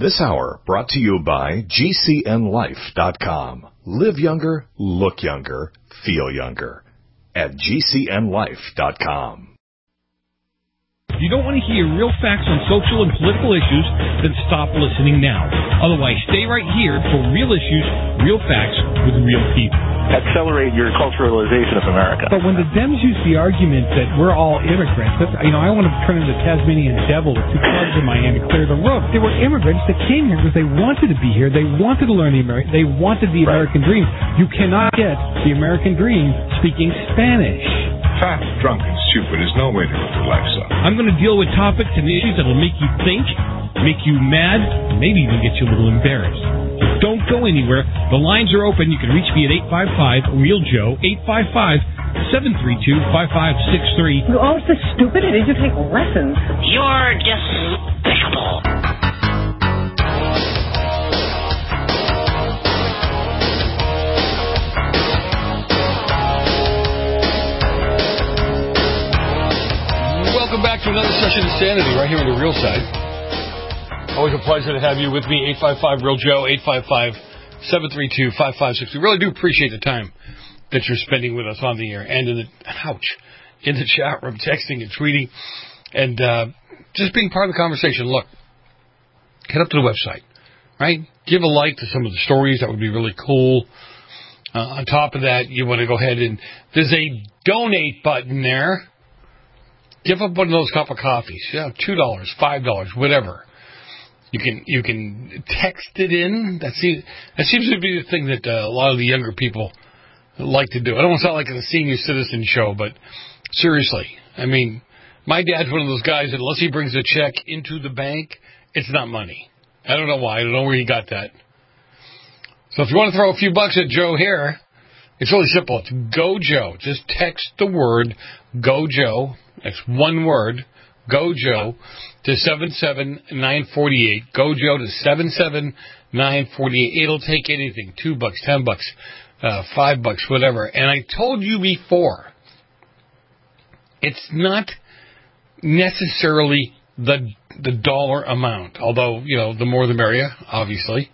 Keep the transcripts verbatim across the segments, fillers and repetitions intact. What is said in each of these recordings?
This hour brought to you by G C N life dot com. Live younger, look younger, feel younger at G C N life dot com. If you don't want to hear real facts on social and political issues, then stop listening now. Otherwise, stay right here for real issues, real facts with real people. Accelerate your culturalization of America. But when the Dems use the argument that we're all immigrants, that, you know, I want to turn into the Tasmanian devil with two clubs in my hand to clear the roof. They were immigrants that came here because they wanted to be here. They wanted to learn the American. They wanted the Right. American dream. You cannot get the American dream speaking Spanish. Fat, drunk, and stupid is no way to live your life, son. I'm going to deal with topics and issues that will make you think, make you mad, maybe even get you a little embarrassed. Don't go anywhere. The lines are open. You can reach me at eight five five, real joe, eight five five, seven three two, five five six three. You're all so stupid. Did you take lessons? You're despicable. Welcome back to another session of Sanity right here on the Real Side. Always a pleasure to have you with me. eight five five, real joe, eight five five, seven three two, five five six three. We really do appreciate the time that you're spending with us on the air and in the, ouch, in the chat room, texting and tweeting, and uh, just being part of the conversation. Look, head up to the website, right? Give a like to some of the stories. That would be really cool. Uh, on top of that, you want to go ahead and there's a donate button there. Give up one of those cup of coffees. Yeah, two dollars, five dollars, whatever. You can you can text it in. That seems that seems to be the thing that uh, a lot of the younger people like to do. I don't want to sound like a senior citizen show, but seriously, I mean, my dad's one of those guys that unless he brings a check into the bank, it's not money. I don't know why. I don't know where he got that. So if you want to throw a few bucks at Joe here, it's really simple. It's Go Joe. Just text the word Go Joe. That's one word. Go Joe to seven seven nine four eight. Go Joe to seven seven nine four eight. It'll take anything. Two bucks, ten bucks, uh, five bucks, whatever. And I told you before, it's not necessarily the the dollar amount, although, you know, the more the merrier, obviously.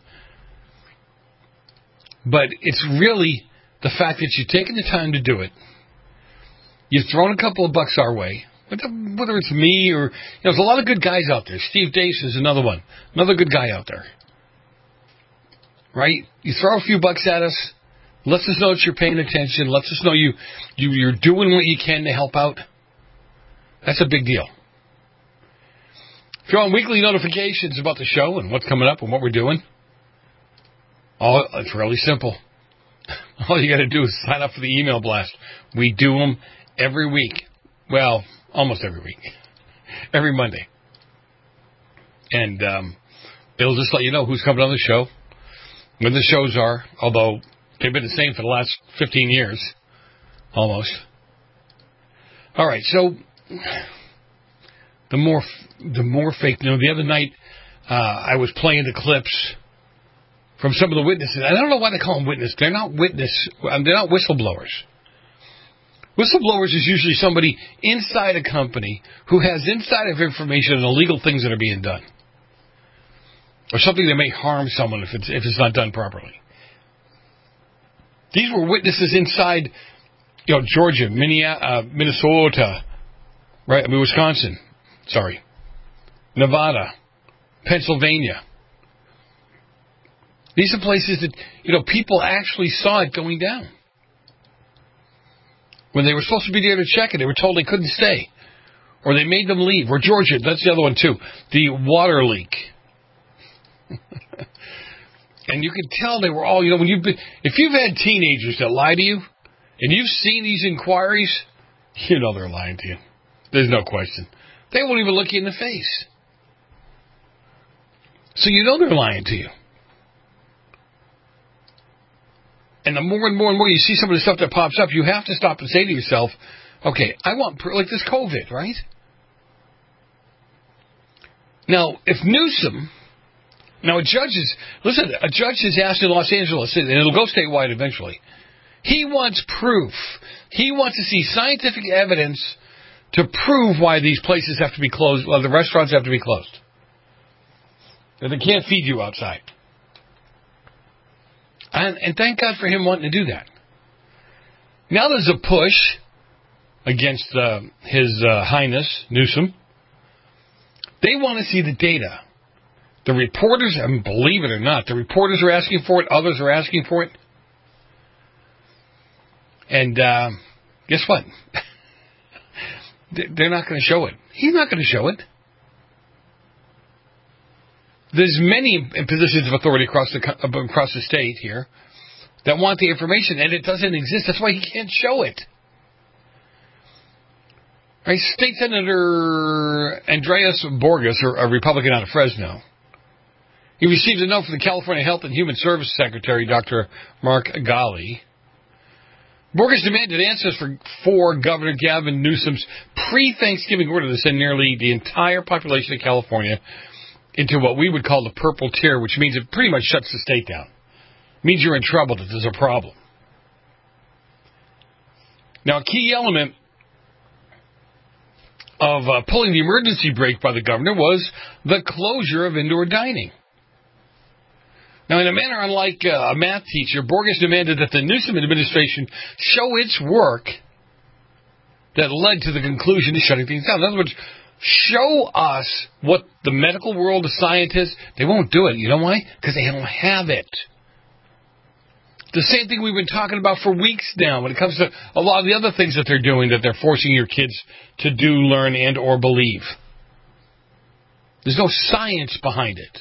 But it's really the fact that you've taken the time to do it. You've thrown a couple of bucks our way, whether it's me or, you know, there's a lot of good guys out there. Steve Dace is another one, another good guy out there. Right? You throw a few bucks at us, lets us know that you're paying attention, lets us know you, you, you're doing what you can to help out. That's a big deal. If you're on weekly notifications about the show and what's coming up and what we're doing, all, it's really simple. All you got to do is sign up for the email blast. We do them every week. Well, almost every week. Every Monday. And um, it'll just let you know who's coming on the show, when the shows are, although they've been the same for the last fifteen years, almost. All right, so the more the more fake, you know, the other night uh, I was playing the clips from some of the witnesses. I don't know why they call them witnesses. They're not witness. They're not whistleblowers. Whistleblowers is usually somebody inside a company who has insider information on illegal things that are being done, or something that may harm someone if it's if it's not done properly. These were witnesses inside, you know, Georgia, Minnesota, right? I mean, Wisconsin. Sorry, Nevada, Pennsylvania. These are places that, you know, people actually saw it going down. When they were supposed to be there to check it, they were told they couldn't stay. Or they made them leave. Or Georgia, that's the other one too. The water leak. And you could tell they were all, you know, when you've been, if you've had teenagers that lie to you, and you've seen these inquiries, you know they're lying to you. There's no question. They won't even look you in the face. So you know they're lying to you. And the more and more and more you see some of the stuff that pops up, you have to stop and say to yourself, okay, I want, like this COVID, right? Now, if Newsom, now a judge is, listen, a judge is asked in Los Angeles, and it'll go statewide eventually, he wants proof. He wants to see scientific evidence to prove why these places have to be closed, why the restaurants have to be closed. That they can't feed you outside. And, and thank God for him wanting to do that. Now there's a push against uh, His uh, Highness Newsom. They want to see the data. The reporters, I mean, believe it or not, the reporters are asking for it. Others are asking for it. And uh, guess what? They're not going to show it. He's not going to show it. There's many positions of authority across the across the state here that want the information, and it doesn't exist. That's why he can't show it. Right? State Senator Andreas Borges, a Republican out of Fresno, he received a note from the California Health and Human Services Secretary, Doctor Mark Ghali. Borges demanded answers for, for Governor Gavin Newsom's pre-Thanksgiving order to send nearly the entire population of California into what we would call the purple tier, which means it pretty much shuts the state down. It means you're in trouble, that there's a problem. Now, a key element of uh, pulling the emergency brake by the governor was the closure of indoor dining. Now, in a manner unlike uh, a math teacher, Borges demanded that the Newsom administration show its work that led to the conclusion of shutting things down. In other words, show us what the medical world, the scientists, they won't do it. You know why? Because they don't have it. The same thing we've been talking about for weeks now when it comes to a lot of the other things that they're doing that they're forcing your kids to do, learn, and or believe. There's no science behind it.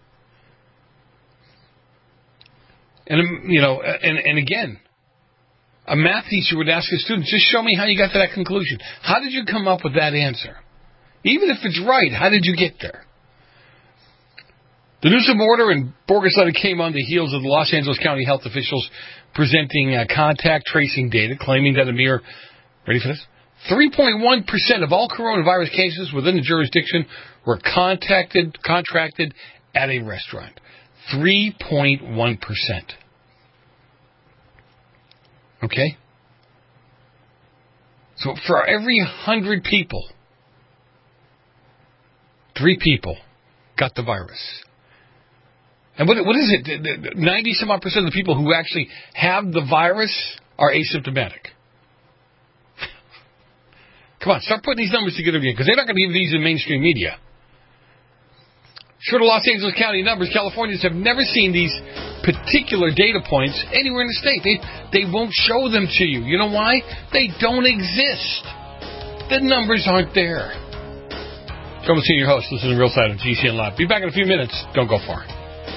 And, you know, and, and again, a math teacher would ask a student, just show me how you got to that conclusion. How did you come up with that answer? Even if it's right, how did you get there? The Newsom order and Borges letter came on the heels of the Los Angeles County health officials presenting uh, contact tracing data, claiming that a mere, ready for this, three point one percent of all coronavirus cases within the jurisdiction were contacted, contracted at a restaurant. three point one percent. Okay? So for every one hundred people, three people got the virus. And what, what is it? ninety some odd percent of the people who actually have the virus are asymptomatic. Come on, start putting these numbers together again, because they're not going to give these in mainstream media. Short of Los Angeles County numbers, Californians have never seen these particular data points anywhere in the state. They they won't show them to you. You know why? They don't exist. The numbers aren't there. Come and see your host. Listen to Real Side on G C N Live. Be back in a few minutes. Don't go far.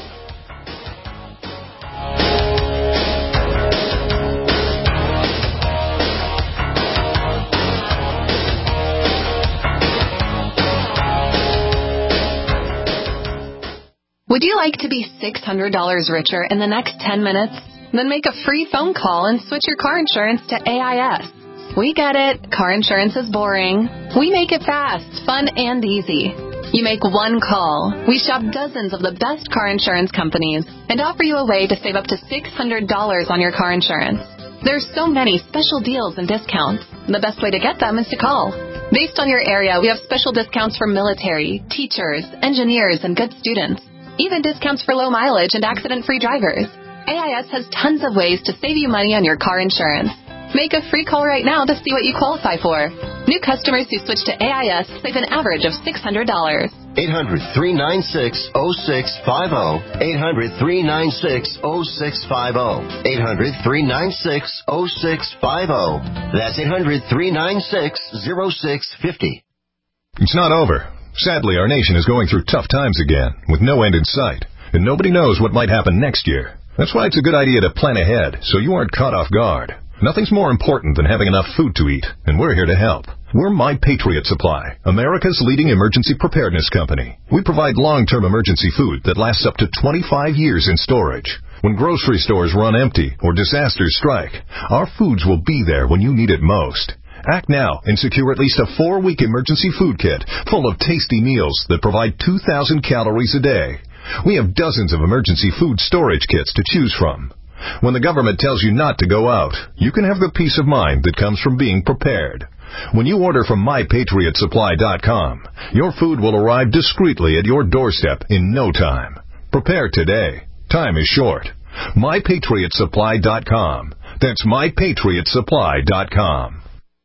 Would you like to be six hundred dollars richer in the next ten minutes? Then make a free phone call and switch your car insurance to A I S. We get it. Car insurance is boring. We make it fast, fun, and easy. You make one call. We shop dozens of the best car insurance companies and offer you a way to save up to six hundred dollars on your car insurance. There's so many special deals and discounts. The best way to get them is to call. Based on your area, we have special discounts for military, teachers, engineers, and good students. Even discounts for low mileage and accident-free drivers. A I S has tons of ways to save you money on your car insurance. Make a free call right now to see what you qualify for. New customers who switch to A I S save an average of six hundred dollars. eight hundred, three nine six, oh six five oh. eight hundred, three nine six, oh six five oh. eight hundred, three nine six, oh six five oh. That's eight hundred, three nine six, oh six five oh. It's not over. Sadly, our nation is going through tough times again, with no end in sight, and nobody knows what might happen next year. That's why it's a good idea to plan ahead, so you aren't caught off guard. Nothing's more important than having enough food to eat, and we're here to help. We're My Patriot Supply, America's leading emergency preparedness company. We provide long-term emergency food that lasts up to twenty-five years in storage. When grocery stores run empty or disasters strike, our foods will be there when you need it most. Act now and secure at least a four-week emergency food kit full of tasty meals that provide two thousand calories a day. We have dozens of emergency food storage kits to choose from. When the government tells you not to go out, you can have the peace of mind that comes from being prepared. When you order from my patriot supply dot com, your food will arrive discreetly at your doorstep in no time. Prepare today. Time is short. my patriot supply dot com. That's my patriot supply dot com.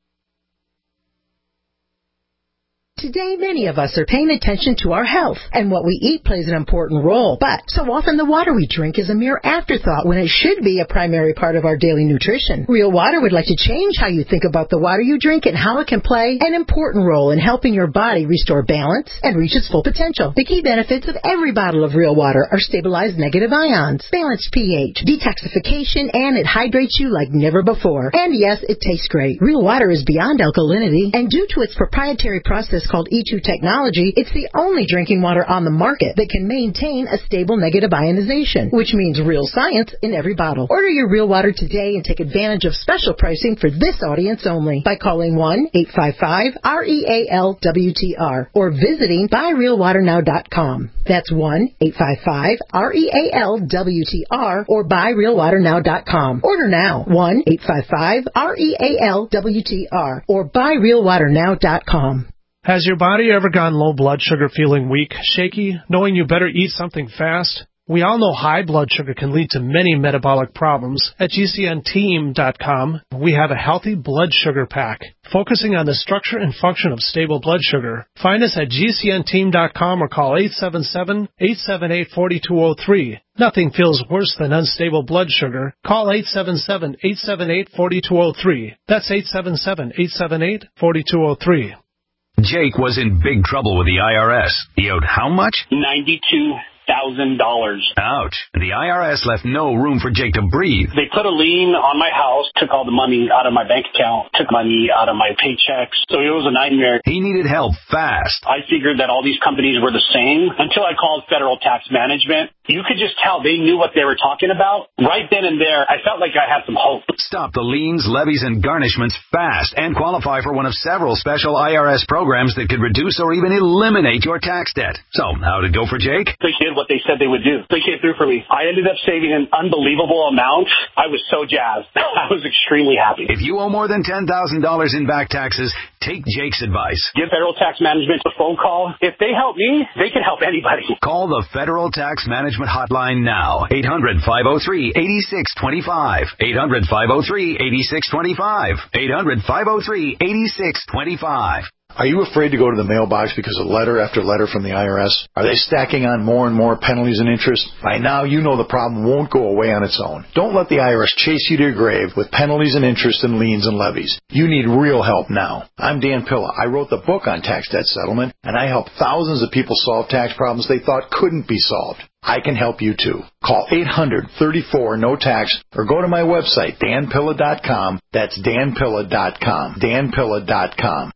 Today, many of us are paying attention to our health, and what we eat plays an important role. But so often the water we drink is a mere afterthought when it should be a primary part of our daily nutrition. Real Water would like to change how you think about the water you drink and how it can play an important role in helping your body restore balance and reach its full potential. The key benefits of every bottle of Real Water are stabilized negative ions, balanced pH, detoxification, and it hydrates you like never before. And yes, it tastes great. Real Water is beyond alkalinity, and due to its proprietary process called E two technology, it's the only drinking water on the market that can maintain a stable negative ionization, which means real science in every bottle. Order your Real Water today and take advantage of special pricing for this audience only by calling one eight five five R E A L W T R or visiting buy real water now dot com. That's one eight five five R E A L W T R or buy real water now dot com. Order now, one eight five five R E A L W T R or buy real water now dot com. Has your body ever gone low blood sugar, feeling weak, shaky, knowing you better eat something fast? We all know high blood sugar can lead to many metabolic problems. At G C N team dot com, we have a healthy blood sugar pack, focusing on the structure and function of stable blood sugar. Find us at G C N team dot com or call eight seven seven, eight seven eight, four two zero three. Nothing feels worse than unstable blood sugar. Call eight seven seven, eight seven eight, four two zero three. That's eight seven seven, eight seven eight, four two zero three. Jake was in big trouble with the I R S. He owed how much? ninety-two thousand dollars. Ouch. The I R S left no room for Jake to breathe. They put a lien on my house, took all the money out of my bank account, took money out of my paychecks. So it was a nightmare. He needed help fast. I figured that all these companies were the same until I called Federal Tax Management. You could just tell they knew what they were talking about. Right then and there, I felt like I had some hope. Stop the liens, levies, and garnishments fast and qualify for one of several special I R S programs that could reduce or even eliminate your tax debt. So, how'd it go for Jake? They did what they said they would do. They came through for me. I ended up saving an unbelievable amount. I was so jazzed. I was extremely happy. If you owe more than ten thousand dollars in back taxes, take Jake's advice. Give Federal Tax Management a phone call. If they help me, they can help anybody. Call the Federal Tax Management Hotline now. eight hundred, five oh three, eight six two five. eight hundred, five oh three, eight six two five. eight hundred, five oh three, eight six two five. Are you afraid to go to the mailbox because of letter after letter from the I R S? Are they stacking on more and more penalties and interest? By now, you know the problem won't go away on its own. Don't let the I R S chase you to your grave with penalties and interest and liens and levies. You need real help now. I'm Dan Pilla. I wrote the book on tax debt settlement, and I help thousands of people solve tax problems they thought couldn't be solved. I can help you too. Call eight hundred, thirty-four, no tax or go to my website, dan pilla dot com. That's dan pilla dot com. dan pilla dot com.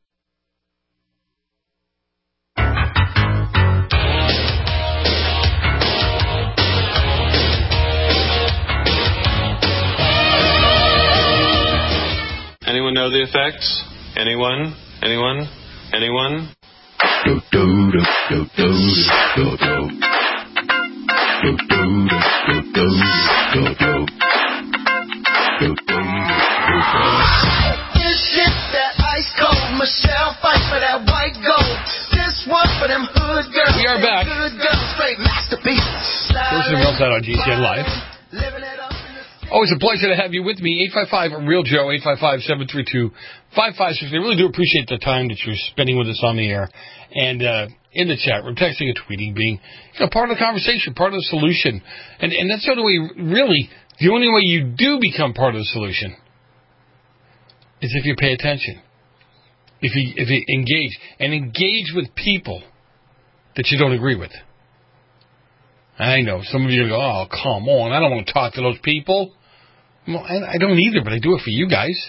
Anyone know the effects? Anyone? Anyone? Anyone? Do do do do do do do. Do do do do do do do. Do do do do. This shit that ice cold Michelle fight for that white gold. This one for them hood girls. We are back. Good girls, straight masterpieces. Listen to Real Time on G C N Live. Always a pleasure to have you with me. eight five five, Real Joe, eight five five, seven three two, five five six zero. I really do appreciate the time that you're spending with us on the air and uh, in the chat room, texting and tweeting, being you know, part of the conversation, part of the solution. And, and that's the only way, really, the only way you do become part of the solution is if you pay attention. If you, if you engage. And engage with people that you don't agree with. I know. Some of you go, oh, come on. I don't want to talk to those people. Well, I, I don't either, but I do it for you guys.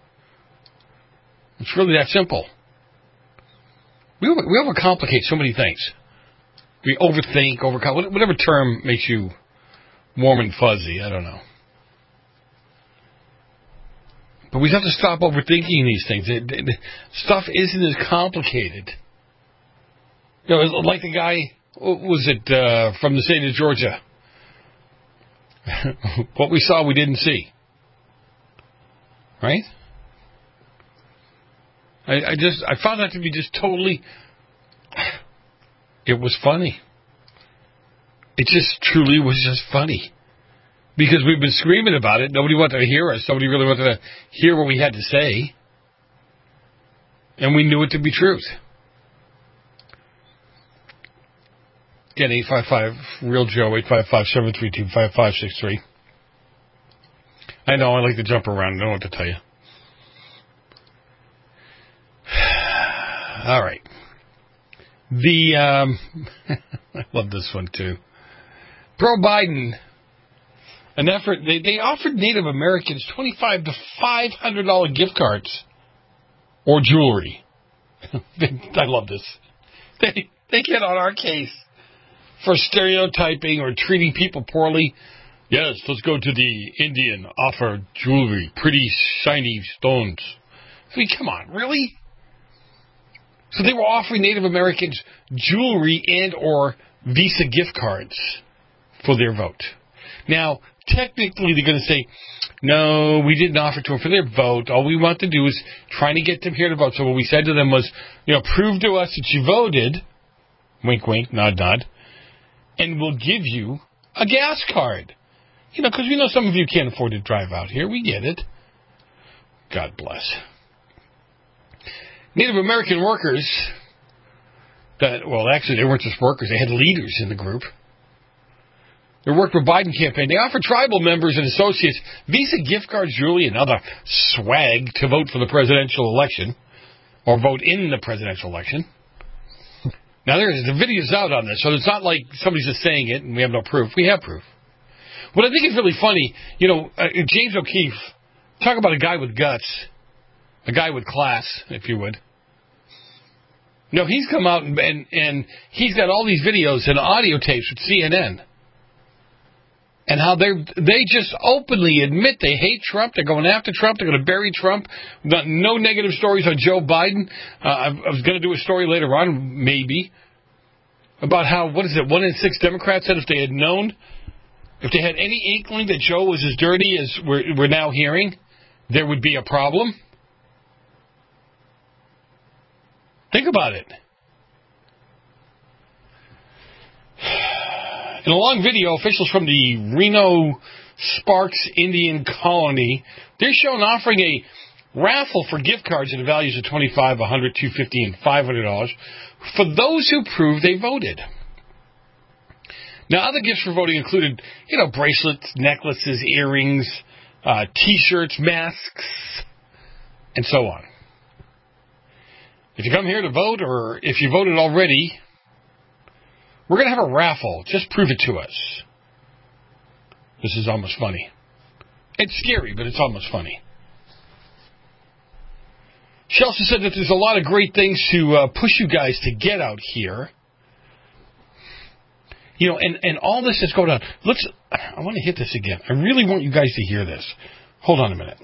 It's really that simple. We, over, we overcomplicate so many things. We overthink, overcomplicate, whatever term makes you warm and fuzzy. I don't know. But we have to stop overthinking these things. It, it, stuff isn't as complicated. You know, like the guy... Was it uh, from the state of Georgia? What we saw, we didn't see. Right? I, I just I found that to be just totally. It was funny. It just truly was just funny. Because we've been screaming about it. Nobody wanted to hear us. Nobody really wanted to hear what we had to say. And we knew it to be truth. Again, eight five five, Real Joe, eight five five, seven three two, five five six three. I know, I like to jump around. I don't know what to tell you. All right. The, um, I love this one too. Pro-Biden, an effort, they, they offered Native Americans twenty-five to five hundred dollars gift cards or jewelry. I love this. They, they get on our case for stereotyping or treating people poorly. Yes, let's go to the Indian, offer jewelry, pretty shiny stones. I mean, come on, really? So they were offering Native Americans jewelry and or Visa gift cards for their vote. Now, technically they're going to say, no, we didn't offer to them for their vote. All we want to do is trying to get them here to vote. So what we said to them was, you know, prove to us that you voted, wink, wink, nod, nod, and we'll give you a gas card. You know, because we know some of you can't afford to drive out here. We get it. God bless. Native American workers, that well, actually, they weren't just workers. They had leaders in the group. They worked with Biden campaign. They offered tribal members and associates Visa gift cards, jewelry, and other swag to vote for the presidential election or vote in the presidential election. Now, there's the video's out on this, so it's not like somebody's just saying it and we have no proof. We have proof. What I think is really funny, you know, uh, James O'Keefe, talk about a guy with guts, a guy with class, if you would. No, he's come out and, and, and he's got all these videos and audio tapes with C N N. And how they they just openly admit they hate Trump. They're going after Trump. They're going to bury Trump. Not, no negative stories on Joe Biden. Uh, I, I was going to do a story later on, maybe, about how, what is it, one in six Democrats said if they had known, if they had any inkling that Joe was as dirty as we're, we're now hearing, there would be a problem. Think about it. In a long video, officials from the Reno Sparks Indian Colony, they're shown offering a raffle for gift cards at the values of twenty-five dollars, one hundred dollars, two hundred fifty dollars, and five hundred dollars for those who prove they voted. Now, other gifts for voting included, you know, bracelets, necklaces, earrings, uh, T-shirts, masks, and so on. If you come here to vote, or if you voted already, we're going to have a raffle. Just prove it to us. This is almost funny. It's scary, but it's almost funny. She also said that there's a lot of great things to uh, push you guys to get out here. You know, and, and all this is going on. Let's, I want to hit this again. I really want you guys to hear this. Hold on a minute.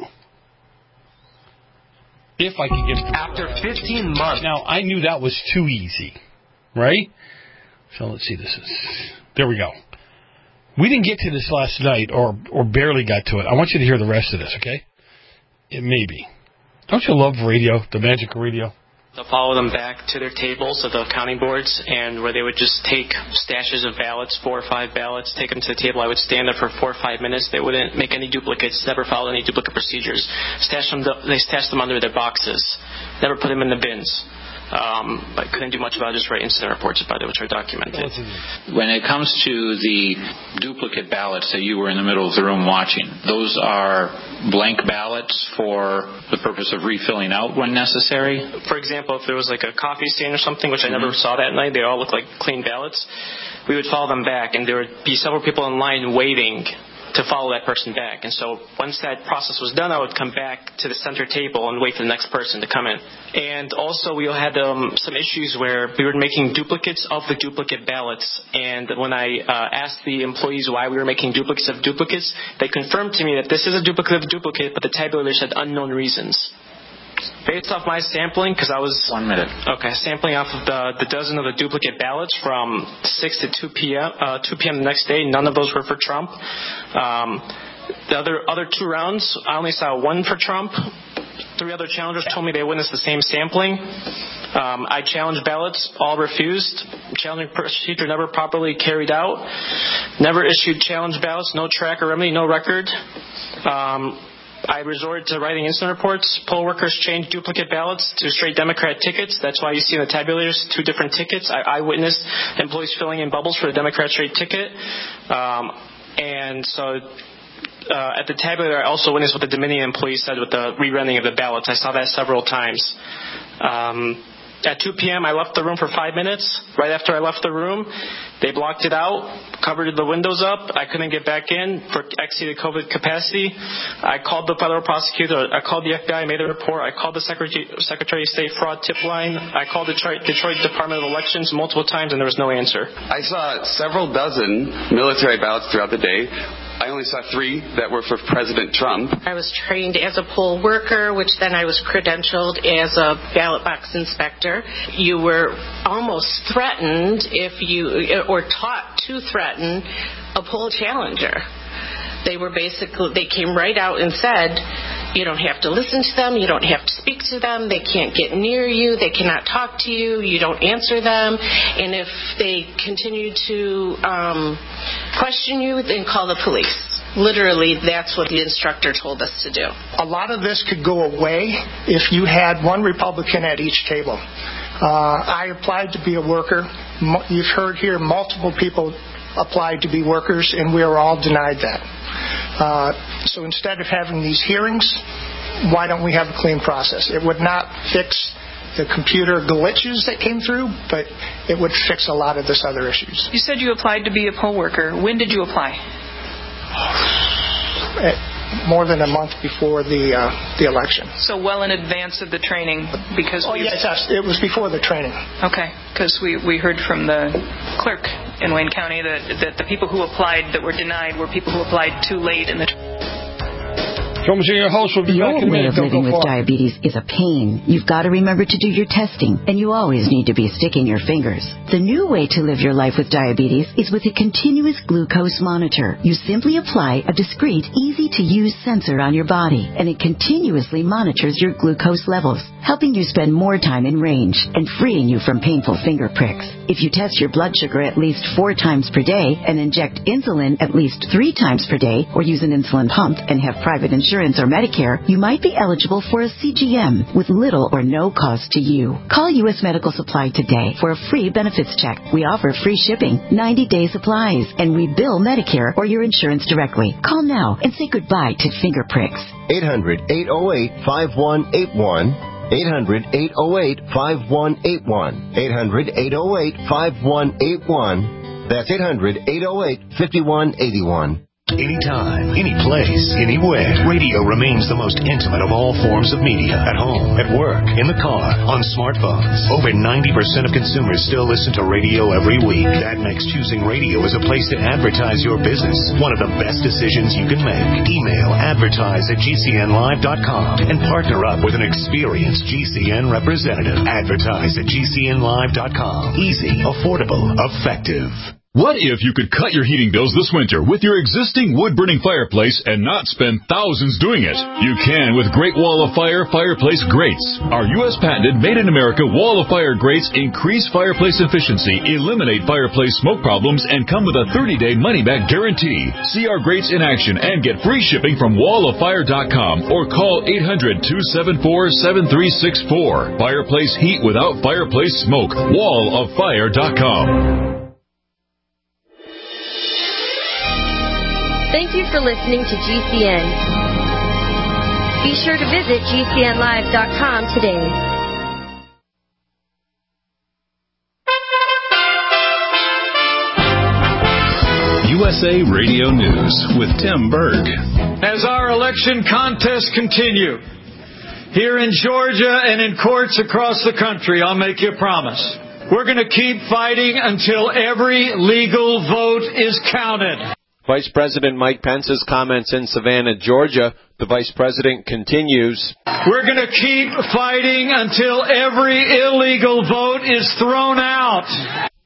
If I can get it. After fifteen months. Now, I knew that was too easy, right? So let's see, this is, there we go. We didn't get to this last night, or or barely got to it. I want you to hear the rest of this, okay? It may be. Don't you love radio, the magic of radio? They'll follow them back to their tables of the counting boards, and where they would just take stashes of ballots, four or five ballots, take them to the table. I would stand there for four or five minutes. They wouldn't make any duplicates, never followed any duplicate procedures. Stash them, they stashed them under their boxes, never put them in the bins. Um, but couldn't do much about it, just write incident reports about it, which are documented. When it comes to the duplicate ballots that you were in the middle of the room watching, those are blank ballots for the purpose of refilling out when necessary? For example, if there was like a coffee stain or something, which I never mm-hmm. saw that night, they all looked like clean ballots, we would follow them back, and there would be several people in line waiting to follow that person back. And so once that process was done, I would come back to the center table and wait for the next person to come in. And also we had um, some issues where we were making duplicates of the duplicate ballots. And when I uh, asked the employees why we were making duplicates of duplicates, they confirmed to me that this is a duplicate of a duplicate, but the tabulator said unknown reasons. Based off my sampling, because I was one minute. Okay, sampling off of the, the dozen of the duplicate ballots from six to two p.m. Uh, two p.m. the next day. None of those were for Trump. Um, the other other two rounds, I only saw one for Trump, three other challengers told me they witnessed the same sampling. Um, I challenged ballots, all refused. Challenging procedure never properly carried out. Never issued challenge ballots, no track or remedy, no record. Um, I resorted to writing incident reports. Poll workers changed duplicate ballots to straight Democrat tickets. That's why you see in the tabulators two different tickets. I, I witnessed employees filling in bubbles for the Democrat straight ticket. Um, and so uh, at the tabulator, I also witnessed what the Dominion employees said with the re-running of the ballots. I saw that several times. Um, At two p.m., I left the room for five minutes. Right after I left the room, they blocked it out, covered the windows up. I couldn't get back in for exceeded COVID capacity. I called the federal prosecutor. I called the F B I. I made a report. I called the Secretary, Secretary of State fraud tip line. I called the Detroit, Detroit Department of Elections multiple times, and there was no answer. I saw several dozen military ballots throughout the day. I only saw three that were for President Trump. I was trained as a poll worker, which then I was credentialed as a ballot box inspector. You were almost threatened if you, or taught to threaten a poll challenger. They were basically, they came right out and said, you don't have to listen to them, you don't have to speak to them, they can't get near you, they cannot talk to you, you don't answer them, and if they continue to um, question you, then call the police. Literally, that's what the instructor told us to do. A lot of this could go away if you had one Republican at each table. Uh, I applied to be a worker. You've heard here multiple people applied to be workers, and we are all denied that. Uh, so instead of having these hearings, why don't we have a clean process? It would not fix the computer glitches that came through, but it would fix a lot of this other issues. You said you applied to be a poll worker. When did you apply? More than a month before the uh, the election. So well in advance of the training, because oh yes, it was before the training. Okay, because we we heard from the clerk in Wayne County that that the people who applied that were denied were people who applied too late in the. Your way of living with diabetes is a pain. You've got to remember to do your testing, and you always need to be sticking your fingers. The new way to live your life with diabetes is with a continuous glucose monitor. You simply apply a discreet, easy-to-use sensor on your body, and it continuously monitors your glucose levels, helping you spend more time in range and freeing you from painful finger pricks. If you test your blood sugar at least four times per day and inject insulin at least three times per day, or use an insulin pump and have private insurance or Medicare, you might be eligible for a C G M with little or no cost to you. Call U S Medical Supply today for a free benefits check. We offer free shipping, ninety-day supplies, and we bill Medicare or your insurance directly. Call now and say goodbye to finger pricks. eight hundred, eight oh eight, five one eight one. eight hundred, eight oh eight, five one eight one. eight hundred, eight oh eight, five one eight one. That's eight hundred, eight oh eight, five one eight one. Anytime, any place, anywhere, radio remains the most intimate of all forms of media. At home, at work, in the car, on smartphones. Over ninety percent of consumers still listen to radio every week. That makes choosing radio as a place to advertise your business one of the best decisions you can make. Email advertise at G C N live dot com and partner up with an experienced G C N representative. Advertise at G C N live dot com. Easy, affordable, effective. What if you could cut your heating bills this winter with your existing wood-burning fireplace and not spend thousands doing it? You can with Great Wall of Fire Fireplace Grates. Our U S patented made-in-America Wall of Fire grates increase fireplace efficiency, eliminate fireplace smoke problems, and come with a thirty-day money-back guarantee. See our grates in action and get free shipping from wall of fire dot com or call eight hundred, two seven four, seven three six four. Fireplace heat without fireplace smoke. wall of fire dot com. Thank you for listening to G C N. Be sure to visit G C N live dot com today. U S A Radio News with Tim Berg. As our election contests continue, here in Georgia and in courts across the country, I'll make you a promise. We're going to keep fighting until every legal vote is counted. Vice President Mike Pence's comments in Savannah, Georgia. The Vice President continues. We're going to keep fighting until every illegal vote is thrown out.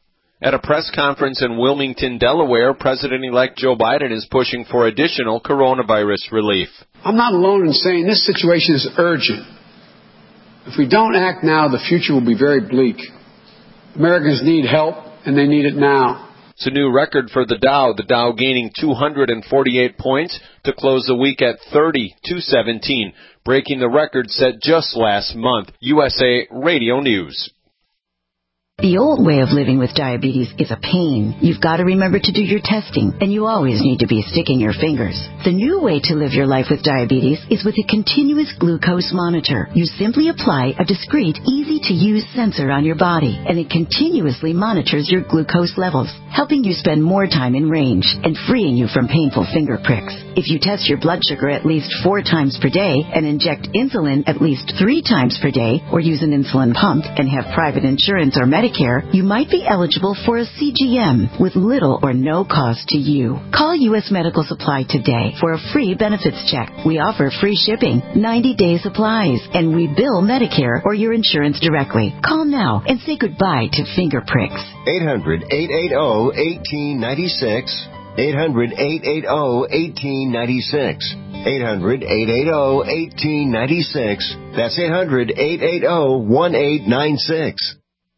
At a press conference in Wilmington, Delaware, President-elect Joe Biden is pushing for additional coronavirus relief. I'm not alone in saying this situation is urgent. If we don't act now, the future will be very bleak. Americans need help, and they need it now. It's a new record for the Dow, the Dow gaining two hundred forty-eight points to close the week at thirty-two seventeen, breaking the record set just last month. U S A Radio News. The old way of living with diabetes is a pain. You've got to remember to do your testing, and you always need to be sticking your fingers. The new way to live your life with diabetes is with a continuous glucose monitor. You simply apply a discreet, easy-to-use sensor on your body, and it continuously monitors your glucose levels, helping you spend more time in range and freeing you from painful finger pricks. If you test your blood sugar at least four times per day and inject insulin at least three times per day, or use an insulin pump and have private insurance or Medicare, you might be eligible for a C G M with little or no cost to you. Call U S Medical Supply today for a free benefits check. We offer free shipping, ninety-day supplies, and we bill Medicare or your insurance directly. Call now and say goodbye to finger pricks. eight hundred, eight eight zero, one eight nine six. eight hundred, eight eight zero, one eight nine six. eight hundred, eight eight zero, one eight nine six. That's eight hundred, eight eight zero, one eight nine six.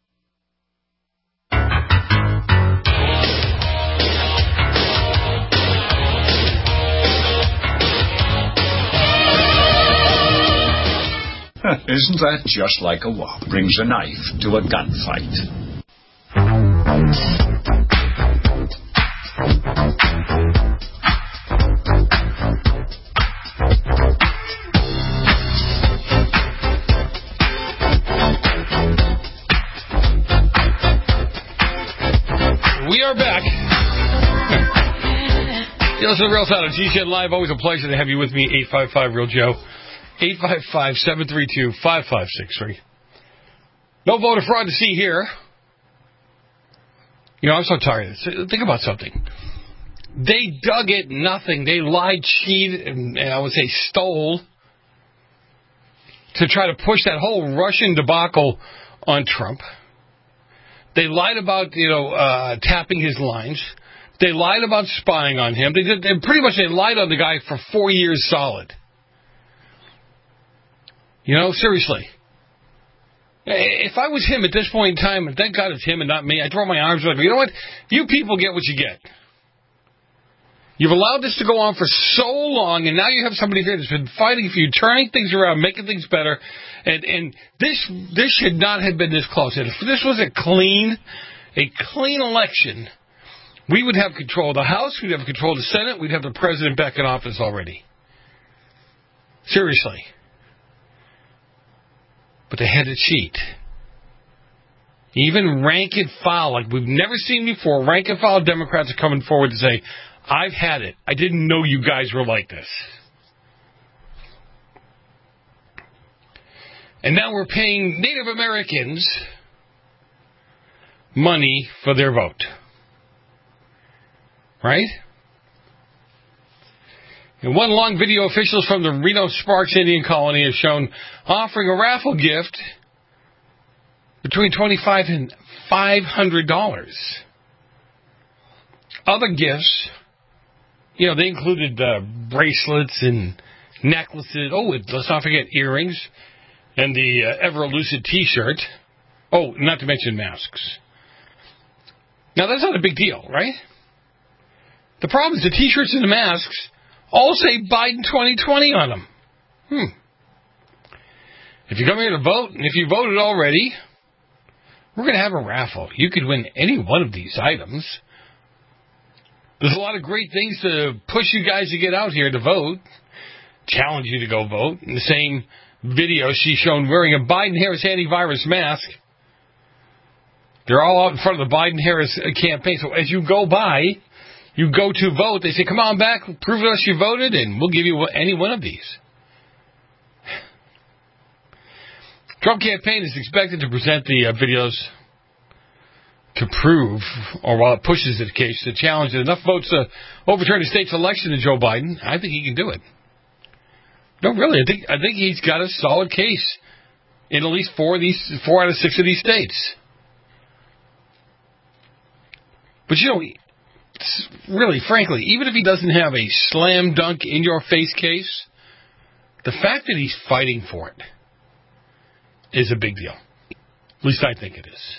Isn't that just like a wop? Brings a knife to a gunfight. We are back. You're listening to Real Sound on G C N Live. Always a pleasure to have you with me. eight five five Real Joe. eight five five, seven three two, five five six three. No voter fraud to see here. You know, I'm so tired of this. Think about something. They dug it nothing. They lied, cheated, and, and I would say stole to try to push that whole Russian debacle on Trump. They lied about, you know, uh, tapping his lines. They lied about spying on him. They did. They pretty much they lied on the guy for four years solid. You know, seriously. If I was him at this point in time, and thank God it's him and not me, I'd throw my arms around. You know what? You people get what you get. You've allowed this to go on for so long, and now you have somebody here that's been fighting for you, turning things around, making things better. And and this this should not have been this close. If this was a clean, a clean election, we would have control of the House, we'd have control of the Senate, we'd have the president back in office already. Seriously. But they had to cheat. Even rank and file, like we've never seen before, rank and file Democrats are coming forward to say, I've had it. I didn't know you guys were like this. And now we're paying Native Americans money for their vote. Right? In one long video, officials from the Reno Sparks Indian Colony have shown offering a raffle gift between twenty-five dollars and five hundred dollars. Other gifts, you know, they included uh, bracelets and necklaces. Oh, let's not forget earrings and the uh, ever-elusive T-shirt. Oh, not to mention masks. Now, that's not a big deal, right? The problem is the T-shirts and the masks all say Biden twenty twenty on them. Hmm. If you come here to vote, and if you voted already, we're going to have a raffle. You could win any one of these items. There's a lot of great things to push you guys to get out here to vote, challenge you to go vote. In the same video, she's shown wearing a Biden-Harris antivirus mask. They're all out in front of the Biden-Harris campaign. So as you go by, you go to vote, they say, come on back, prove to us you voted, and we'll give you any one of these. Trump campaign is expected to present the uh, videos to prove, or while it pushes the case, to challenge that enough votes to overturn the state's election to Joe Biden. I think he can do it. No, really, I think I think he's got a solid case in at least four of these, four out of six of these states. But, you know, really, frankly, even if he doesn't have a slam dunk in your face case, the fact that he's fighting for it is a big deal. At least I think it is.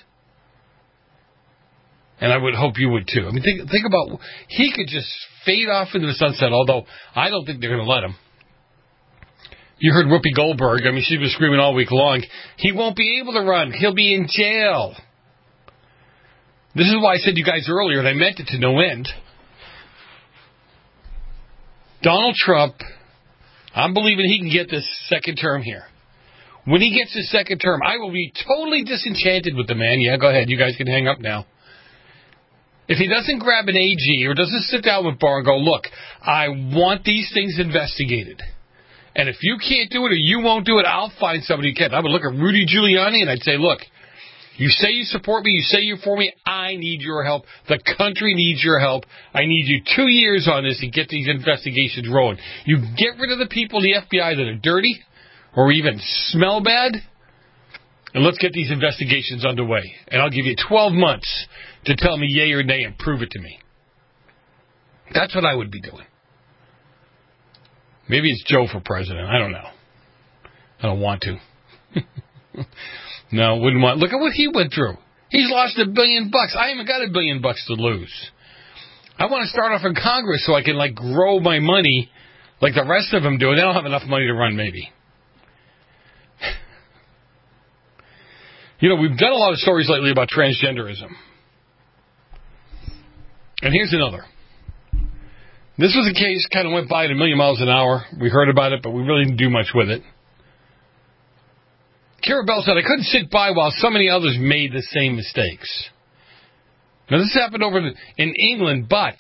And I would hope you would too. I mean, think, think about, he could just fade off into the sunset, although I don't think they're going to let him. You heard Whoopi Goldberg. I mean, she was screaming all week long. He won't be able to run. He'll be in jail. This is why I said to you guys earlier, and I meant it to no end. Donald Trump, I'm believing he can get this second term here. When he gets his second term, I will be totally disenchanted with the man. Yeah, go ahead. You guys can hang up now. If he doesn't grab an A G or doesn't sit down with Barr and go, look, I want these things investigated. And if you can't do it or you won't do it, I'll find somebody who can. I would look at Rudy Giuliani and I'd say, look, you say you support me, you say you're for me, I need your help. The country needs your help. I need you two years on this to get these investigations rolling. You get rid of the people in the F B I that are dirty or even smell bad, and let's get these investigations underway. And I'll give you twelve months to tell me yay or nay and prove it to me. That's what I would be doing. Maybe it's Joe for president. I don't know. I don't want to. No, wouldn't want. Look at what he went through. He's lost a billion bucks. I haven't got a billion bucks to lose. I want to start off in Congress so I can, like, grow my money like the rest of them do. They don't have enough money to run, maybe. You know, we've done a lot of stories lately about transgenderism. And here's another. This was a case, kind of went by at a million miles an hour. We heard about it, but we really didn't do much with it. Kara Bell said, I couldn't sit by while so many others made the same mistakes. Now, this happened over in England, but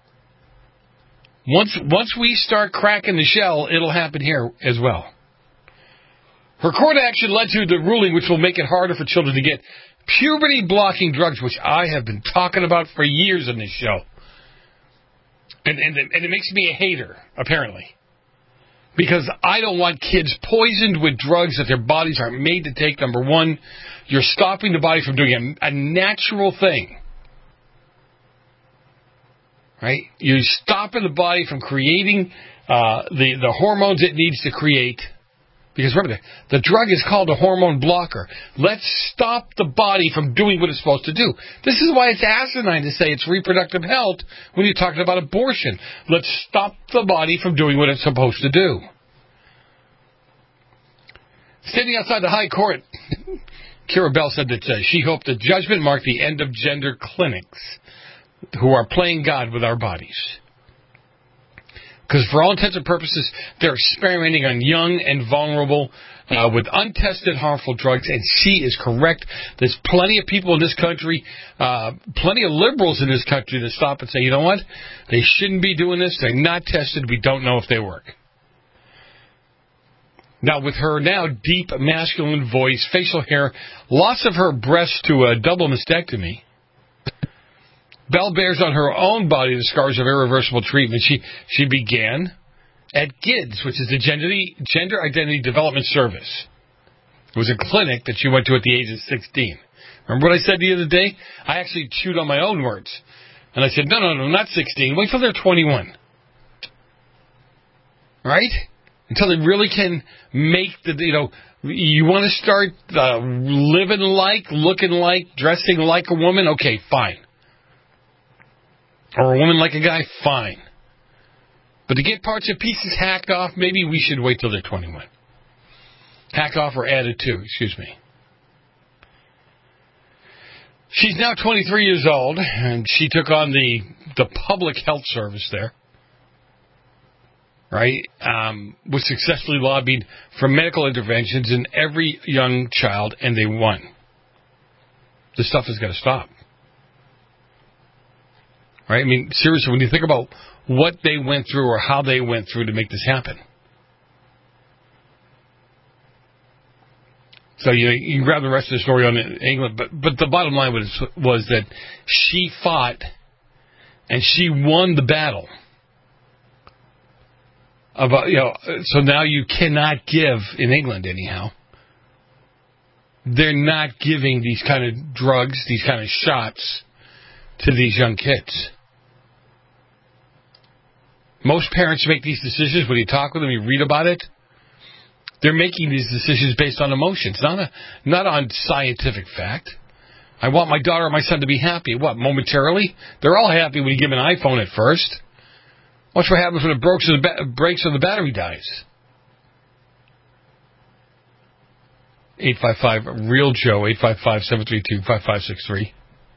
once once we start cracking the shell, it'll happen here as well. Her court action led to the ruling which will make it harder for children to get puberty-blocking drugs, which I have been talking about for years on this show. And, and, and it makes me a hater, apparently. Because I don't want kids poisoned with drugs that their bodies aren't made to take. Number one, you're stopping the body from doing a, a natural thing. Right? You're stopping the body from creating uh, the, the hormones it needs to create. Because remember, the, the drug is called a hormone blocker. Let's stop the body from doing what it's supposed to do. This is why it's asinine to say it's reproductive health when you're talking about abortion. Let's stop the body from doing what it's supposed to do. Standing outside the High Court, Kara Bell said that uh, she hoped the judgment marked the end of gender clinics who are playing God with our bodies. Because for all intents and purposes, they're experimenting on young and vulnerable uh, with untested harmful drugs. And she is correct. There's plenty of people in this country, uh, plenty of liberals in this country that stop and say, you know what? They shouldn't be doing this. They're not tested. We don't know if they work. Now, with her now deep masculine voice, facial hair, loss of her breasts to a double mastectomy, Bell bears on her own body the scars of irreversible treatment. She she began at GIDS, which is the Gender, Gender Identity Development Service. It was a clinic that she went to at the age of sixteen. Remember what I said the other day? I actually chewed on my own words. And I said, no, no, no, not sixteen. Wait till they're twenty-one. Right? Until they really can make the, you know, you want to start uh, living like, looking like, dressing like a woman? Okay, fine. Or a woman like a guy, fine. But to get parts and pieces hacked off, maybe we should wait till they're twenty-one. Hacked off or added to, excuse me. She's now twenty-three years old, and she took on the the public health service there. Right? Um, was successfully lobbied for medical interventions in every young child, and they won. This stuff has got to stop. Right? I mean, seriously, when you think about what they went through or how they went through to make this happen. So you, you can grab the rest of the story on England, but but the bottom line was was that she fought and she won the battle. About you know, so now you cannot give in England anyhow. They're not giving these kind of drugs, these kind of shots to these young kids. Most parents make these decisions when you talk with them, you read about it. They're making these decisions based on emotions, not a, not on scientific fact. I want my daughter or my son to be happy. What, momentarily? They're all happy when you give them an iPhone at first. Watch what happens when it breaks or the, ba- breaks or the battery dies. eight five five real Joe, eight five five, seven three two, five five six three.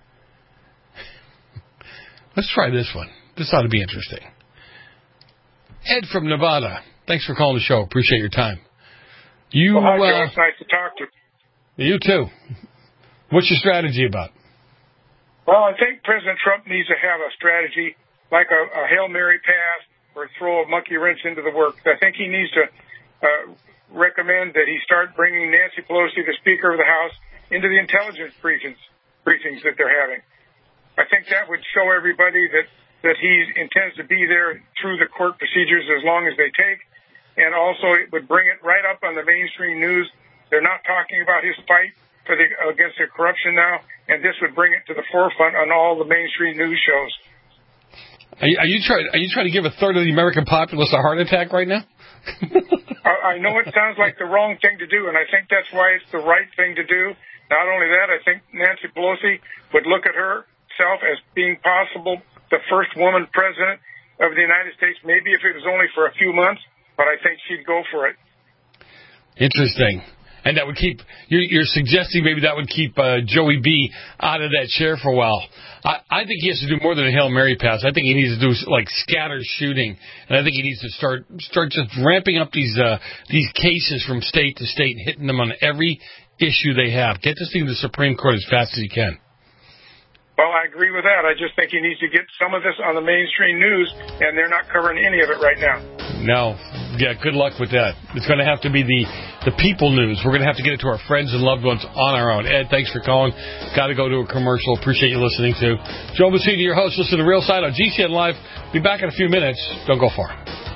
Let's try this one. This ought to be interesting. Ed from Nevada. Thanks for calling the show. Appreciate your time. You, well, hi, Joe. uh, It's nice to talk to you. You too. What's your strategy about? Well, I think President Trump needs to have a strategy like a, a Hail Mary pass or throw a monkey wrench into the works. I think he needs to uh, recommend that he start bringing Nancy Pelosi, the Speaker of the House, into the intelligence briefings, briefings that they're having. I think that would show everybody that, that he intends to be there through the court procedures as long as they take. And also it would bring it right up on the mainstream news. They're not talking about his fight for the against the corruption now, and this would bring it to the forefront on all the mainstream news shows. Are you, are you trying? Are you trying to give a third of the American populace a heart attack right now? I, I know it sounds like the wrong thing to do, and I think that's why it's the right thing to do. Not only that, I think Nancy Pelosi would look at herself as being possible the first woman president of the United States. Maybe if it was only for a few months, but I think she'd go for it. Interesting. And that would keep, you're, you're suggesting maybe that would keep uh, Joey B. out of that chair for a while. I, I think he has to do more than a Hail Mary pass. I think he needs to do, like, scatter shooting. And I think he needs to start start just ramping up these uh, these cases from state to state and hitting them on every issue they have. Get this thing to the Supreme Court as fast as you can. Well, I agree with that. I just think he needs to get some of this on the mainstream news, and they're not covering any of it right now. No. Yeah, good luck with that. It's going to have to be the, the people news. We're going to have to get it to our friends and loved ones on our own. Ed, thanks for calling. Got to go to a commercial. Appreciate you listening to Joe Messina, your host. Listen to Real Side on G C N Live. Be back in a few minutes. Don't go far.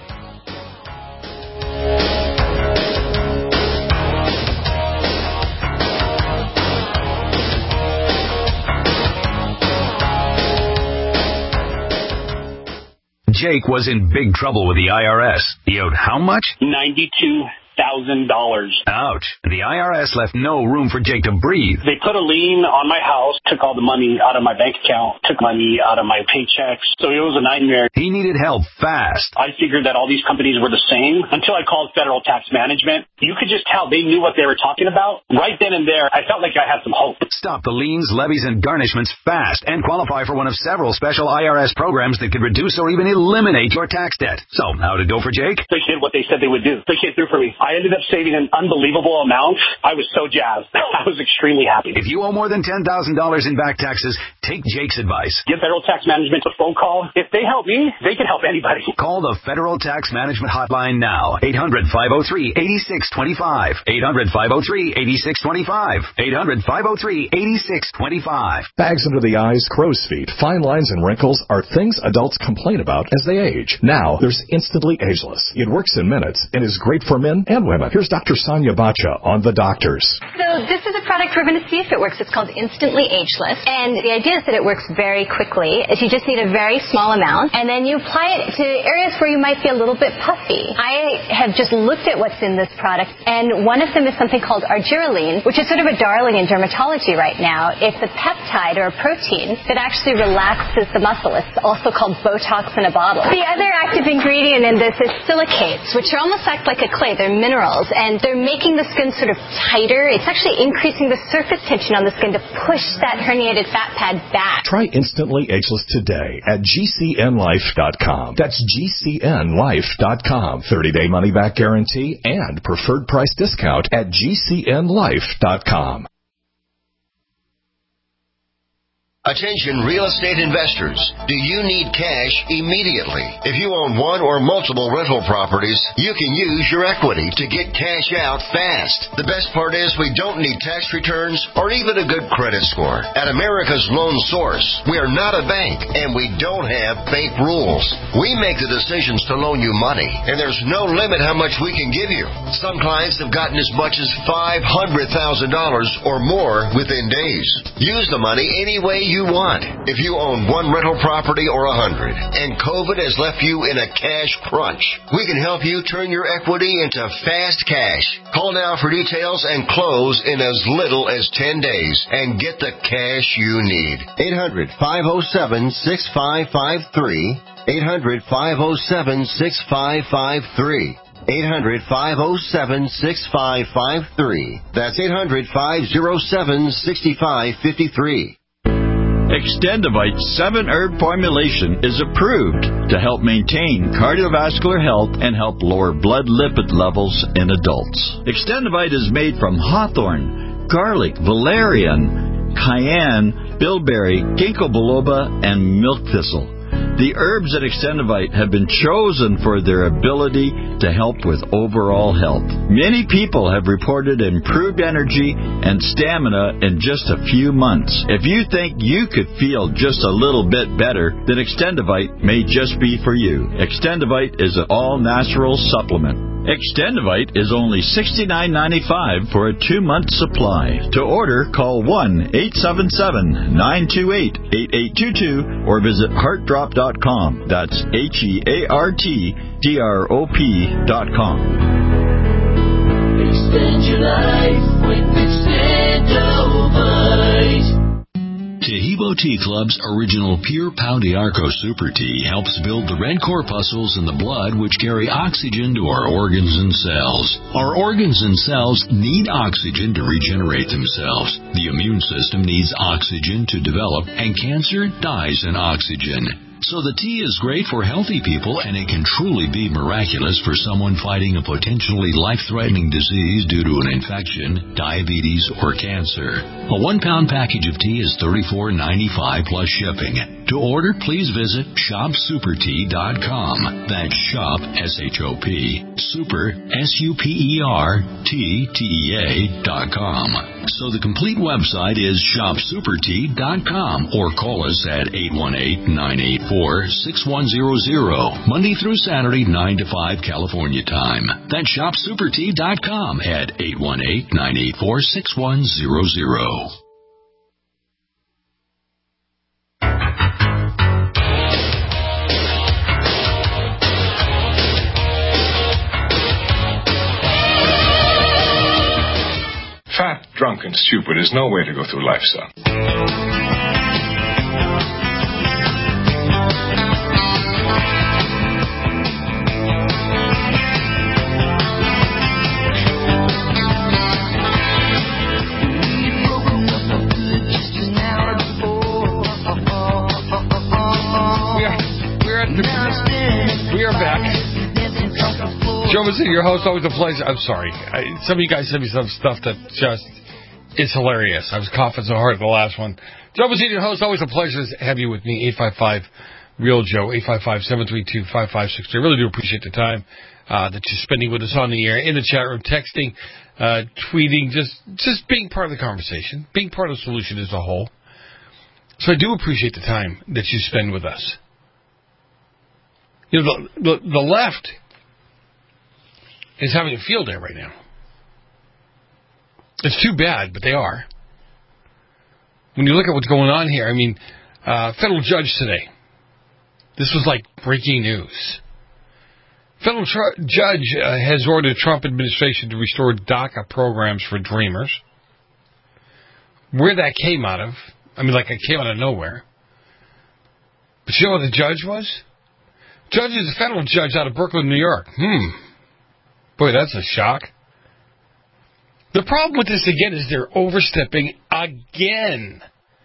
Jake was in big trouble with the I R S. He owed how much? ninety-two thousand dollars. Ouch. The I R S left no room for Jake to breathe. They put a lien on my house, took all the money out of my bank account, took money out of my paychecks. So it was a nightmare. He needed help fast. I figured that all these companies were the same until I called Federal Tax Management. You could just tell they knew what they were talking about. Right then and there, I felt like I had some hope. Stop the liens, levies, and garnishments fast and qualify for one of several special I R S programs that could reduce or even eliminate your tax debt. So, how'd it go for Jake? They did what they said they would do. They came through for me. I ended up saving an unbelievable amount. I was so jazzed. I was extremely happy. If you owe more than ten thousand dollars in back taxes, take Jake's advice. Give Federal Tax Management a phone call. If they help me, they can help anybody. Call the Federal Tax Management Hotline now. eight hundred, five oh three, eight six two five. eight hundred, five oh three, eight six two five. eight hundred, five oh three, eight six two five. Bags under the eyes, crow's feet, fine lines, and wrinkles are things adults complain about as they age. Now, there's Instantly Ageless. It works in minutes and is great for men and women. Here's Doctor Sonia Bacha on The Doctors. So this is a product we're going to see if it works. It's called Instantly Ageless. And the idea is that it works very quickly. Is you just need a very small amount, and then you apply it to areas where you might be a little bit puffy. I have just looked at what's in this product, and one of them is something called argireline, which is sort of a darling in dermatology right now. It's a peptide or a protein that actually relaxes the muscle. It's also called Botox in a bottle. The other active ingredient in this is silicates, which are almost act like a clay. They're minerals, and they're making the skin sort of tighter. It's actually increasing the surface tension on the skin to push that herniated fat pad back. Try Instantly Ageless today at G C N life dot com. That's G C N life dot com. thirty-day money-back guarantee and preferred price discount at G C N life dot com. Attention real estate investors. Do you need cash immediately? If you own one or multiple rental properties, you can use your equity to get cash out fast. The best part is we don't need tax returns or even a good credit score. At America's Loan Source, we are not a bank and we don't have bank rules. We make the decisions to loan you money, and there's no limit how much we can give you. Some clients have gotten as much as five hundred thousand dollars or more within days. Use the money any way you you want. If you own one rental property or a hundred, and COVID has left you in a cash crunch, we can help you turn your equity into fast cash. Call now for details and close in as little as ten days and get the cash you need. eight hundred, five oh seven, six five five three. eight hundred, five oh seven, six five five three. eight hundred, five oh seven, six five five three. That's eight hundred, five oh seven, six five five three. Extendivite seven herb formulation is approved to help maintain cardiovascular health and help lower blood lipid levels in adults. Extendivite is made from hawthorn, garlic, valerian, cayenne, bilberry, ginkgo biloba, and milk thistle. The herbs at Extendivite have been chosen for their ability to help with overall health. Many people have reported improved energy and stamina in just a few months. If you think you could feel just a little bit better, then Extendivite may just be for you. Extendivite is an all-natural supplement. Extendivite is only sixty-nine ninety-five for a two-month supply. To order, call one eight seven seven, nine two eight, eight eight two two or visit heart drop dot com. That's H E A R T D R O P dot com. Extend your life with Extendivite. Taheebo Tea Club's original Pure Pau d'Arco Super Tea helps build the red corpuscles in the blood which carry oxygen to our organs and cells. Our organs and cells need oxygen to regenerate themselves. The immune system needs oxygen to develop, and cancer dies in oxygen. So the tea is great for healthy people, and it can truly be miraculous for someone fighting a potentially life-threatening disease due to an infection, diabetes, or cancer. A one-pound package of tea is thirty-four ninety-five plus shipping. To order, please visit shop super tea dot com. That's shop, S H O P, super, S U P E R, T, T E A dot com. So the complete website is shop super tea dot com, or call us at eight one eight, nine eight four, six one zero zero, Monday through Saturday, nine to five California time. That's shop super tea dot com at eight one eight, nine eight four, six one zero zero. Fat, drunk, and stupid is no way to go through life, son. We are back. Joe Mazzini, your host, always a pleasure. I'm sorry. I, some of you guys sent me some stuff that just is hilarious. I was coughing so hard at the last one. Joe Mazzini, your host, always a pleasure to have you with me. eight five five, real Joe, eight five five, seven three two, five five six three. I really do appreciate the time uh, that you're spending with us on the air, in the chat room, texting, uh, tweeting, just, just being part of the conversation, being part of the solution as a whole. So I do appreciate the time that you spend with us. You know, the, the, the left is having a field day right now. It's too bad, but they are. When you look at what's going on here, I mean, uh, federal judge today. This was like breaking news. Federal tr- judge uh, has ordered the Trump administration to restore DACA programs for Dreamers. Where that came out of, I mean, like it came out of nowhere. But you know what the judge was? Judge is a federal judge out of Brooklyn, New York. Hmm. Boy, that's a shock. The problem with this, again, is they're overstepping again.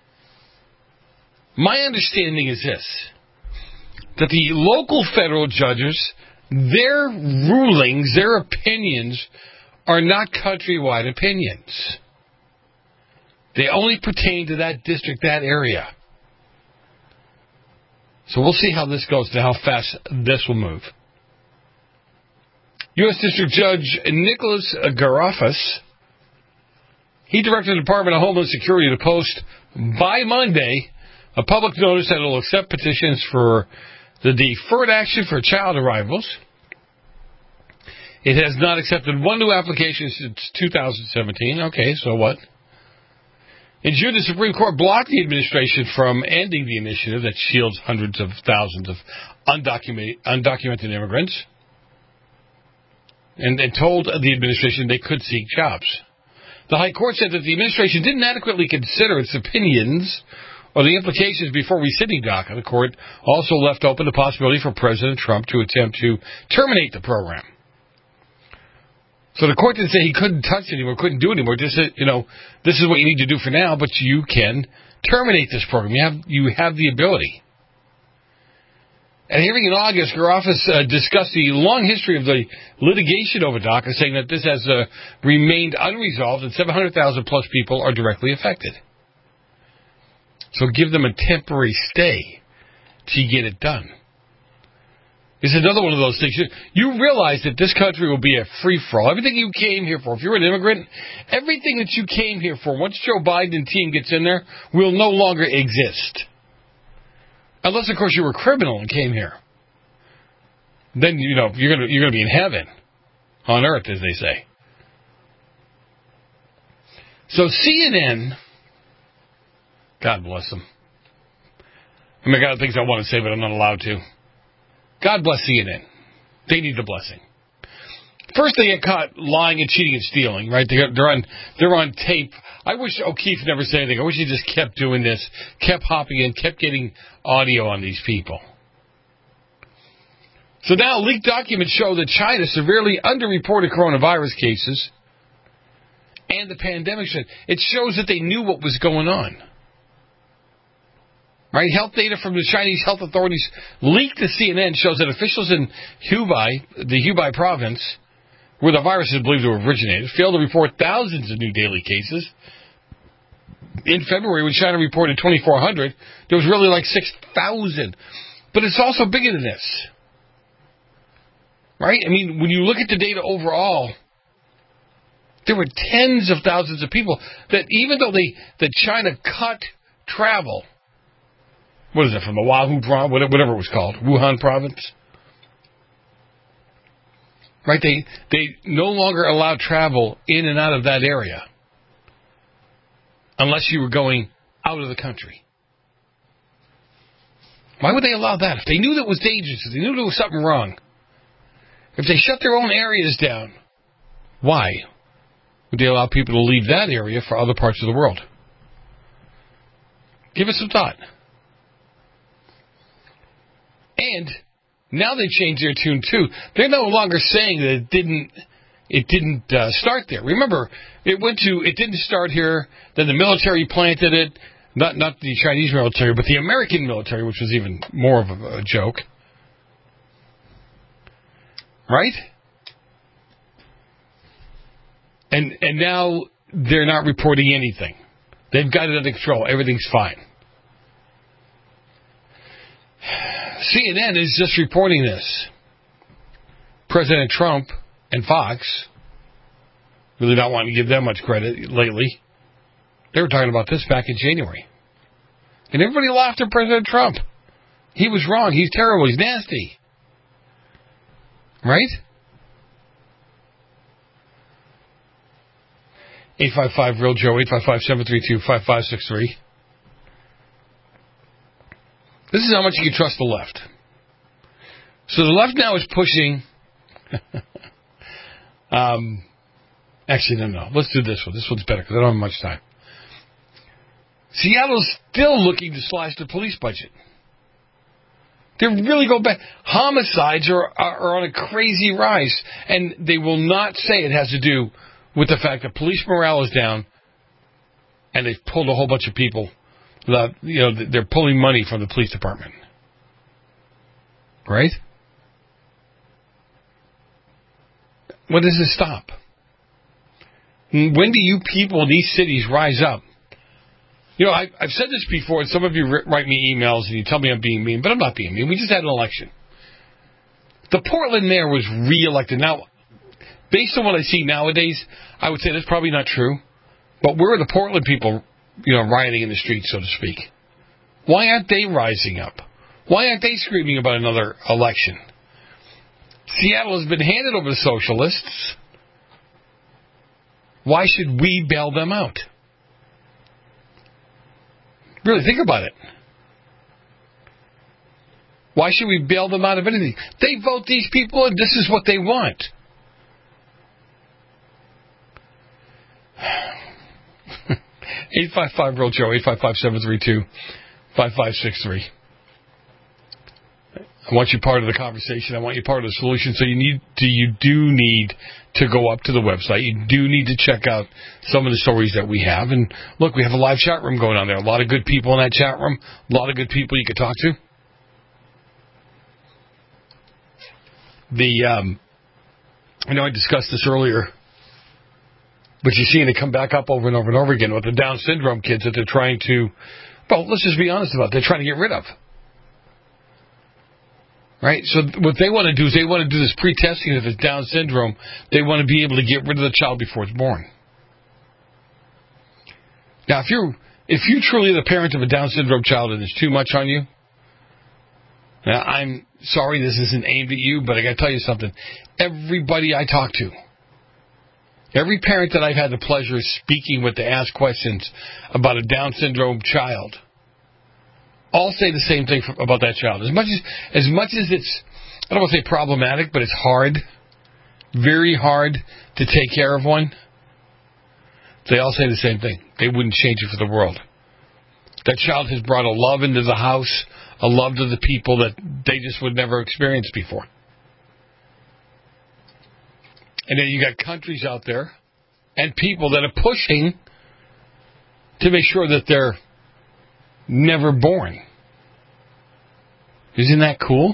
My understanding is this, that the local federal judges, their rulings, their opinions, are not countrywide opinions. They only pertain to that district, that area. So we'll see how this goes and how fast this will move. U S District Judge Nicholas Garofas, he directed the Department of Homeland Security to post by Monday a public notice that will accept petitions for the deferred action for child arrivals. It has not accepted one new application since two thousand seventeen. Okay, so what? In June, the Supreme Court blocked the administration from ending the initiative that shields hundreds of thousands of undocumented, undocumented immigrants and, and told the administration they could seek jobs. The High Court said that the administration didn't adequately consider its opinions or the implications before rescinding DACA. The court also left open the possibility for President Trump to attempt to terminate the program. So the court didn't say he couldn't touch it anymore, couldn't do it anymore. Just said, you know, this is what you need to do for now, but you can terminate this program. You have you have the ability. At a hearing in August, her office uh, discussed the long history of the litigation over DACA, saying that this has uh, remained unresolved and seven hundred thousand plus people are directly affected. So give them a temporary stay till you get it done. It's another one of those things. You realize that this country will be a free-for-all. Everything you came here for, if you're an immigrant, everything that you came here for, once Joe Biden team gets in there, will no longer exist. Unless, of course, you were a criminal and came here. Then, you know, you're going to you're going to be in heaven on earth, as they say. So C N N, God bless them. I mean, I got things I want to say, but I'm not allowed to. God bless C N N. They need the blessing. First, they get caught lying and cheating and stealing, right? They're, they're on they're on tape. I wish O'Keefe never said anything. I wish he just kept doing this, kept hopping in, kept getting audio on these people. So now leaked documents show that China severely underreported coronavirus cases and the pandemic. It shows that they knew what was going on. Right, health data from the Chinese health authorities leaked to C N N shows that officials in Hubei, the Hubei province, where the virus is believed to have originated, failed to report thousands of new daily cases. In February, when China reported twenty-four hundred, there was really like six thousand. But it's also bigger than this. Right? I mean, when you look at the data overall, there were tens of thousands of people that even though they that China cut travel, what is it, from the Wahoo province, whatever it was called, Wuhan province? Right, they they no longer allow travel in and out of that area unless you were going out of the country. Why would they allow that? If they knew that was dangerous, if they knew there was something wrong, if they shut their own areas down, why would they allow people to leave that area for other parts of the world? Give it some thought. And now they changed their tune too. They're no longer saying that it didn't it didn't uh, start there. Remember, it went to it didn't start here. Then the military planted it. Not not the Chinese military, but the American military, which was even more of a, a joke. Right? And and now they're not reporting anything. They've got it under control. Everything's fine. C N N is just reporting this. President Trump and Fox, really not wanting to give them much credit lately, they were talking about this back in January. And everybody laughed at President Trump. He was wrong. He's terrible. He's nasty. Right? eight five five real Joe, eight five five, seven three two, five five six three. This is how much you can trust the left. So the left now is pushing... um, actually, no, no. Let's do this one. This one's better because I don't have much time. Seattle's still looking to slash the police budget. They're really going back. Homicides are, are, are on a crazy rise. And they will not say it has to do with the fact that police morale is down and they've pulled a whole bunch of people. The, you know, they're pulling money from the police department. Right? When does this stop? When do you people in these cities rise up? You know, I, I've said this before, and some of you write me emails and you tell me I'm being mean, but I'm not being mean. We just had an election. The Portland mayor was re-elected. Now, based on what I see nowadays, I would say that's probably not true. But where are the Portland people, you know, rioting in the streets, so to speak? Why aren't they rising up? Why aren't they screaming about another election? Seattle has been handed over to socialists. Why should we bail them out? Really, think about it. Why should we bail them out of anything? They vote these people and this is what they want. eight five five real Joe, eight five five, seven three two, five five six three. I want you part of the conversation. I want you part of the solution. So you need to, you do need to go up to the website. You do need to check out some of the stories that we have. And look, we have a live chat room going on there. A lot of good people in that chat room. A lot of good people you could talk to. The, um, I know I discussed this earlier, but you're seeing it come back up over and over and over again with the Down syndrome kids that they're trying to, well, let's just be honest about it. They're trying to get rid of. Right? So what they want to do is they want to do this pre-testing. If it's Down syndrome, they want to be able to get rid of the child before it's born. Now, if you're, if you truly are the parent of a Down syndrome child and there's too much on you, now I'm sorry this isn't aimed at you, but I got to tell you something. Everybody I talk to, every parent that I've had the pleasure of speaking with to ask questions about a Down syndrome child, all say the same thing for, about that child. As much as, as much as it's, I don't want to say problematic, but it's hard, very hard to take care of one, they all say the same thing. They wouldn't change it for the world. That child has brought a love into the house, a love to the people that they just would never experience before. And then you got countries out there and people that are pushing to make sure that they're never born. Isn't that cool?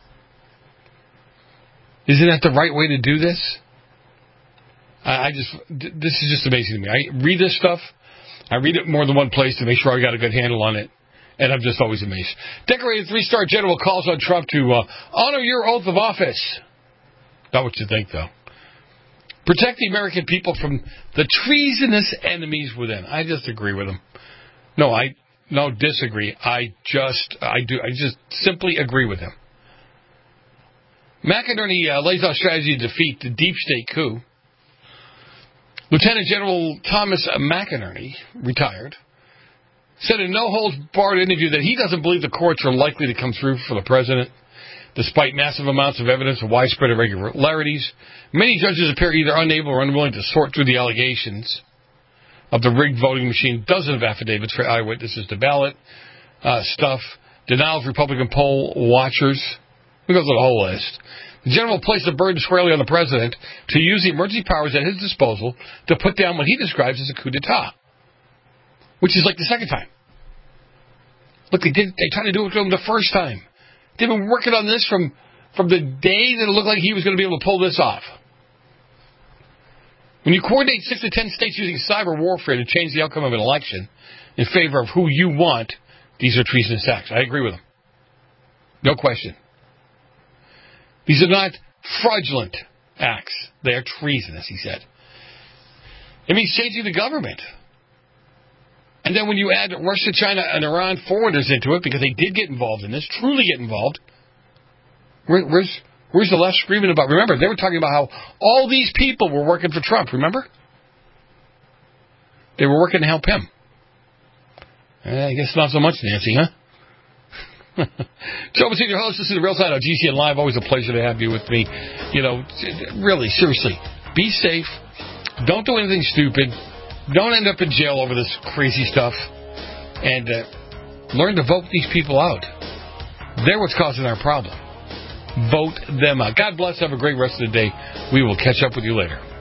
Isn't that the right way to do this? I, I just, this is just amazing to me. I read this stuff. I read it more than one place to make sure I got a good handle on it. And I'm just always amazed. Decorated three-star general calls on Trump to uh, honor your oath of office. Not what you think, though. Protect the American people from the treasonous enemies within. I just agree with him. No, I no disagree. I just I do I just simply agree with him. McInerney uh, lays out strategy to defeat the deep state coup. Lieutenant General Thomas McInerney, retired, said in a no-holds-barred interview that he doesn't believe the courts are likely to come through for the president, despite massive amounts of evidence of widespread irregularities. Many judges appear either unable or unwilling to sort through the allegations of the rigged voting machine, dozens of affidavits for eyewitnesses to ballot uh, stuff, denial of Republican poll watchers. We go through the whole list. The general placed the burden squarely on the president to use the emergency powers at his disposal to put down what he describes as a coup d'etat, which is like the second time. Look, they did. They tried to do it to him the first time. They've been working on this from, from the day that it looked like he was going to be able to pull this off. When you coordinate six to ten states using cyber warfare to change the outcome of an election in favor of who you want, these are treasonous acts. I agree with them. No question. These are not fraudulent acts. They are treasonous, he said. It means changing the government. And then when you add Russia, China, and Iran foreigners into it, because they did get involved in this, truly get involved, where, where's, where's the left screaming about? Remember, they were talking about how all these people were working for Trump, remember? They were working to help him. I guess not so much, Nancy, huh? Joe Messina, your host. This is the Real Side on G C N Live. Always a pleasure to have you with me. You know, really, seriously, be safe. Don't do anything stupid. Don't end up in jail over this crazy stuff. And uh, learn to vote these people out. They're what's causing our problem. Vote them out. God bless. Have a great rest of the day. We will catch up with you later.